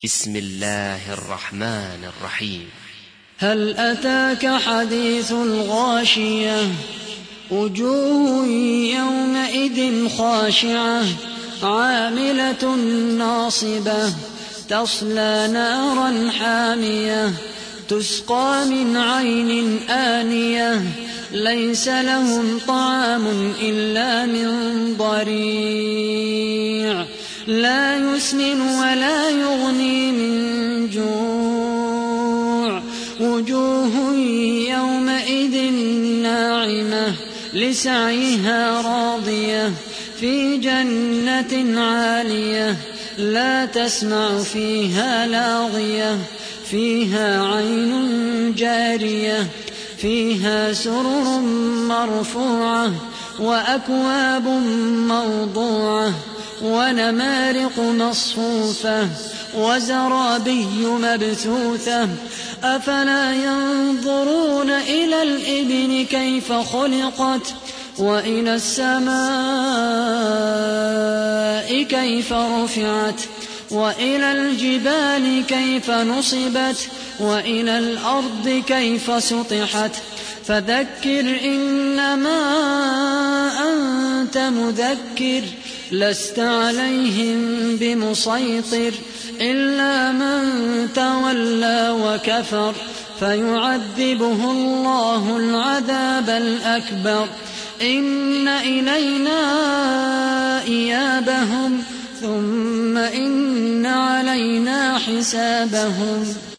بسم الله الرحمن الرحيم. هل أتاك حديث الغاشية وجوه يومئذ خاشعة عاملة ناصبة تصلى نارا حامية تسقى من عين آنية ليس لهم طعام إلا من ضريع لا يسمن ولا يغني من جوع وجوه يومئذ ناعمة لسعيها راضية في جنة عالية لا تسمع فيها لاغية فيها عين جارية فيها سرر مرفوعة وأكواب موضوعة ونمارق مصفوفة وزرابي مبثوثة أفلا ينظرون إلى الإبل كيف خلقت وإلى السماء كيف رفعت وإلى الجبال كيف نصبت وإلى الأرض كيف سطحت فذكر إنما أنت مذكر لست عليهم بمسيطر إلا من تولى وكفر فيعذبه الله العذاب الأكبر إن إلينا إيابهم ثم إن علينا حسابهم.